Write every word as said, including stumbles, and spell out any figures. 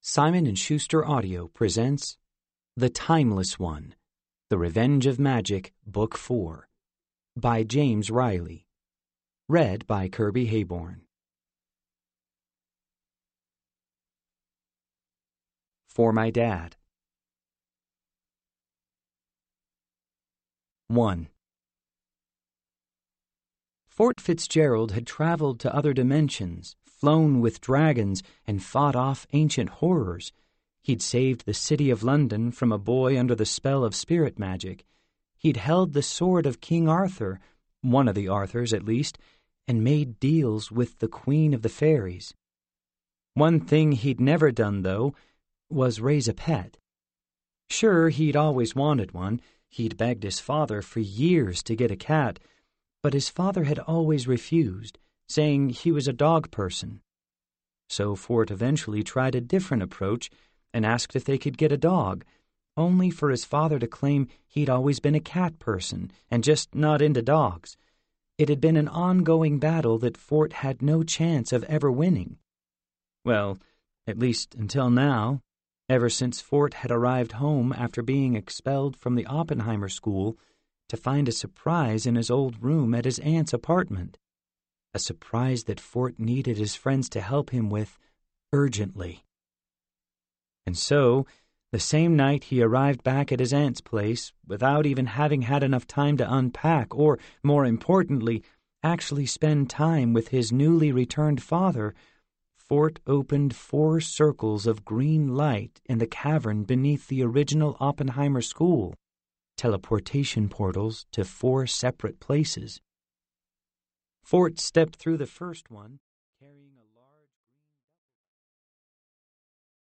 Simon and Schuster Audio presents The Timeless One, The Revenge of Magic, Book four, by James Riley. Read by Kirby Hayborn. For My Dad. one. Fort Fitzgerald had traveled to other dimensions, flown with dragons, and fought off ancient horrors. He'd saved the city of London from a boy under the spell of spirit magic. He'd held the sword of King Arthur, one of the Arthurs at least, and made deals with the Queen of the Fairies. One thing he'd never done, though, was raise a pet. Sure, he'd always wanted one. He'd begged his father for years to get a cat, but his father had always refused, saying he was a dog person. So Fort eventually tried a different approach and asked if they could get a dog, only for his father to claim he'd always been a cat person and just not into dogs. It had been an ongoing battle that Fort had no chance of ever winning. Well, at least until now, ever since Fort had arrived home after being expelled from the Oppenheimer School to find a surprise in his old room at his aunt's apartment. A surprise that Fort needed his friends to help him with urgently. And so, the same night he arrived back at his aunt's place, without even having had enough time to unpack or, more importantly, actually spend time with his newly returned father, Fort opened four circles of green light in the cavern beneath the original Oppenheimer School, teleportation portals to four separate places. Fort stepped through the first one.